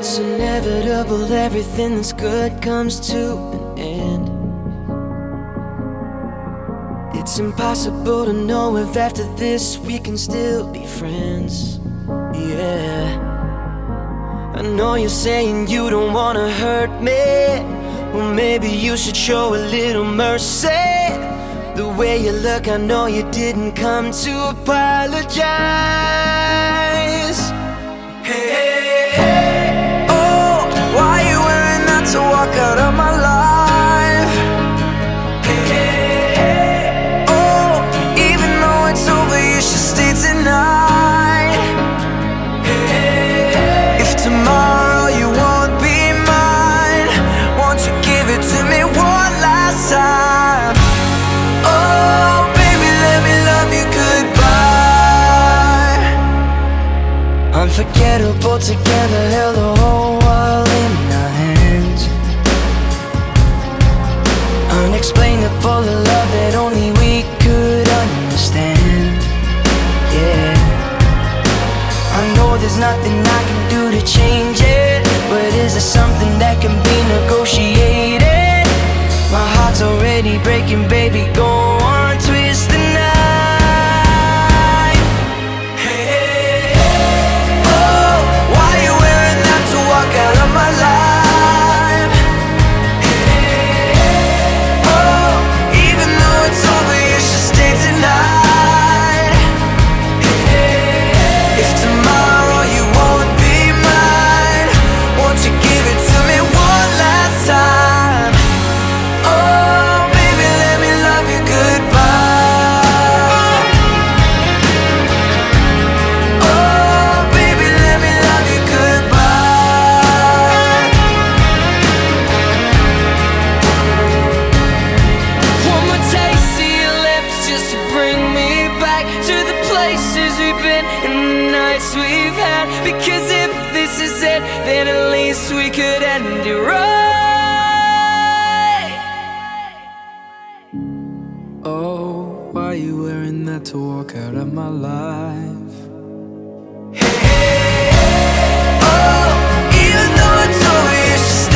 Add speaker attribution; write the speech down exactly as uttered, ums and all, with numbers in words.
Speaker 1: It's inevitable, everything that's good comes to an end. It's impossible to know if after this we can still be friends. Yeah, I know you're saying you don't wanna hurt me. Well, maybe you should show a little mercy. The way you look, I know you didn't come to apologize. Hey, hey, hey. Oh, why you wearing that to walk out of my life? Hey, hey, hey. Oh, even though it's over, you should stay tonight. Hey, hey, hey. If tomorrow you won't be mine, won't you give it to me one last time? Oh, baby, let me love you goodbye. Unforgettable together, held the whole world in our hands. Unexplainable love that only we could understand. Yeah, I know there's nothing I can do to change it, but is there something that can be negotiated? My heart's already breaking, baby, go on, twist the knife. Hey, hey, hey. Oh, why you wearing that to walk out of my life? Hey, hey, hey. Oh, even though it's over, you should stay tonight. Hey, hey, hey. If tomorrow you won't be mine, won't you give it to me one last time? Oh, baby, let me love you goodbye. Oh, baby, let me love you goodbye. One more taste of your lips just to bring me back to the places we've been and the nights we've had. Because if this is it, then at least we could end it right. Oh, why you wearing that to walk out of my life? Hey, hey, hey. Oh, even though it's over, you should